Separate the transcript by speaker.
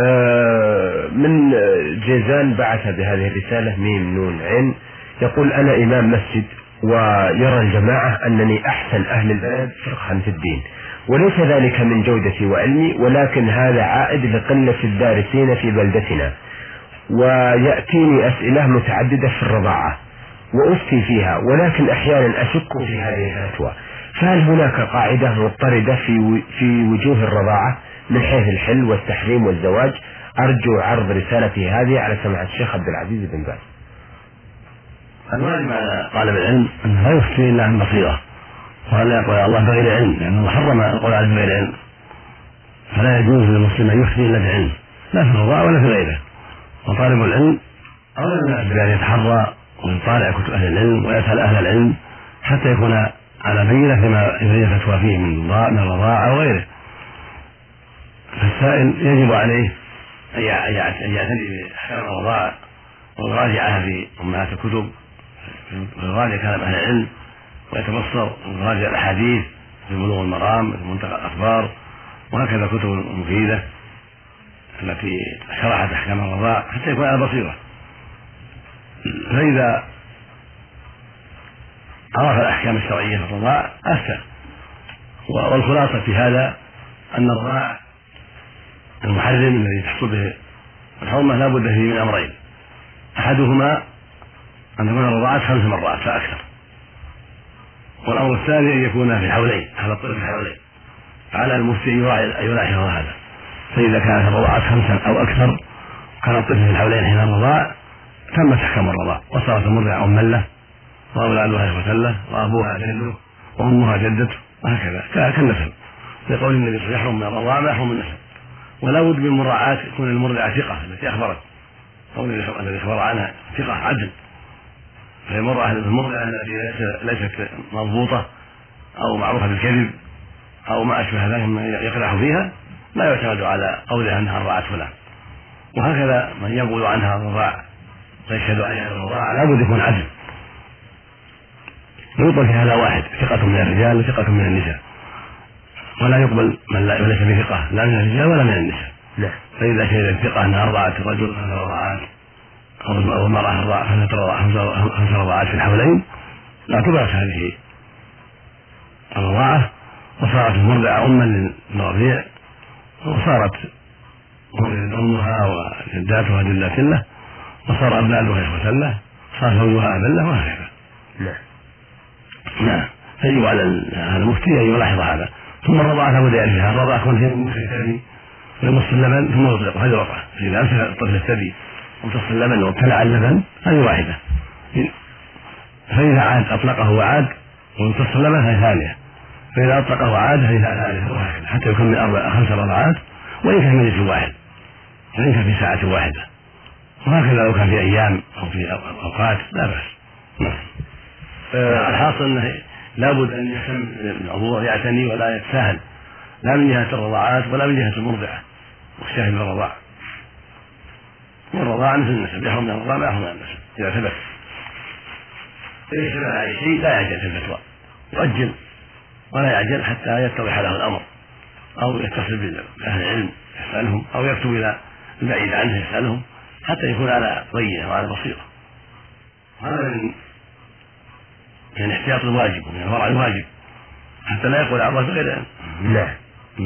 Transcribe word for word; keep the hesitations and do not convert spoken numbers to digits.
Speaker 1: آه من جيزان بعث بهذه الرسالة ميم نون عين، يقول: أنا إمام مسجد ويرى الجماعة أنني أحسن أهل البلد فقها في الدين، وليس ذلك من جودتي وعلمي، ولكن هذا عائد لقلة الدارسين في بلدتنا، ويأتيني أسئلة متعددة في الرضاعة وأفتي فيها، ولكن أحيانا أشك في هذه الفتوى، فهل هناك قاعدة مضطردة في في وجوه الرضاعة من حيث الحل والتحريم والزواج؟ أرجو عرض رسالتي هذه على سماحة الشيخ عبد العزيز بن باز.
Speaker 2: الواجب على طالب العلم أنه لا يفتي إلا عن بصيرة، ولا يقول الله بغير علم، لأنه حرم القول عليه بغير علم، فلا يجوز للمسلم أن يفتي إلا بعلم، لا في الرضاعة ولا في غيره. وطالب العلم أولى الناس بأن يتحرى ويطالع كتب أهل العلم ويسأل أهل العلم حتى يكون على بينة فيما يريد الفتوى فيه من الرضاعة وغيره. فالسائل يجب عليه أن يعتني بأحكام الرضاعة ويراجعها في أمهات الكتب، ويراجع كلام أهل العلم ويتبصر ويراجع الأحاديث في بلوغ المرام في منتقى الأخبار، وهكذا كتب مفيدة التي شرحت أحكام الرضاعة حتى يكون على بصيرة. فإذا عرف الأحكام الشرعية في الرضاعة أفتى. والخلاصة في هذا أن الرضاع المحرم الذي تحصل به الحرمة لا بد فيه من أمرين: أحدهما أن تكون الرضاعة خمس مرات فأكثر، والأمر الثاني أن يكون في حولين، هذا الطفل في حولين، على المفتي أن يلاحظ هذا. فإذا كانت الرضاعة خمسا أو أكثر كان الطفل في الحولين حين الرضاع تمت أحكام الرضاع، وصارت المرضعة أما له وأولادها إخوة له وأبوها جده وأمها جدته، وهكذا كالنسب، لقول النبي صلى الله عليه وسلم: يحرم من الرضاعة ما يحرم من النسب. ولا بد من مراعاة يكون المرضعة ثقة التي أخبرت، قول الذي أخبر عنها ثقة عدل، فالمرأة المرضعة التي ليست مضبوطة أو معروفة بالكذب أو ما أشبه ذلك مما يقدح فيها لا يعتمد على قولها أنها رضعت فلان. وهكذا من يقول عنها الرضاع ويشهد عليها الرضاع لا بد يكون عدل، ويقبل في هذا واحد: ثقة من الرجال وثقة من النساء، ولا يقبل من لا ليس بثقة لا من الرجال ولا من النساء.
Speaker 1: لا.
Speaker 2: فإذا شهد الثقة أنها أرضعت الرجل خمس رضعات أو المرأة أرضعت خمس رضعات في الحولين لا اعتبرت هذه الرضاعة، وصارت المرضعة أما للرضيع، وصارت أمها وجداتها جدات له، وصار أبنائها إخوة له، صار زوجها أبا له، وهكذا.
Speaker 1: لا.
Speaker 2: نعم. فيجب على المفتي أن يلاحظ هذا. ثم الرضاعة لابد يعرفها، الرضاعة كون شيء ممكن الثدي ويمص اللبن ثم يطلق، هذه رضعة. فإذا أمسك الطفل الثدي وامتص اللبن وابتلع اللبن هذه واحدة، فإذا عاد أطلقه وعاد وامتص اللبن هذه ثانية، فإذا أطلقه وعاد هذه ثالثة، وهكذا حتى يكمل أربع خمس رضعات، وإن كان مجلس واحد وإن كان في ساعة واحدة، وهكذا لو كان في أيام أو في أوقات لا بأس. نعم. الحاصل أنه لابد أن يهتم بالعضو يعتني ولا يتساهل، لا من جهة الرضاعات ولا من جهة المرضعة والشاهد بالرضاعة. والرضاعة مثل النسب، يحرم من الرضاعة ما يحرم من النسب إذا ثبت. إذا اشتبه عليه شيء لا يعجل في الفتوى، يؤجل ولا يعجل حتى يتضح له الأمر، أو يتصل بأهل العلم يسألهم، أو يكتب إلى البعيد عنه يسألهم، حتى يكون على بينة وعلى بصيرة. هذا من من احتياط الواجب ومن الورع الواجب، حتى لا يقول عن الله غير.
Speaker 1: لا.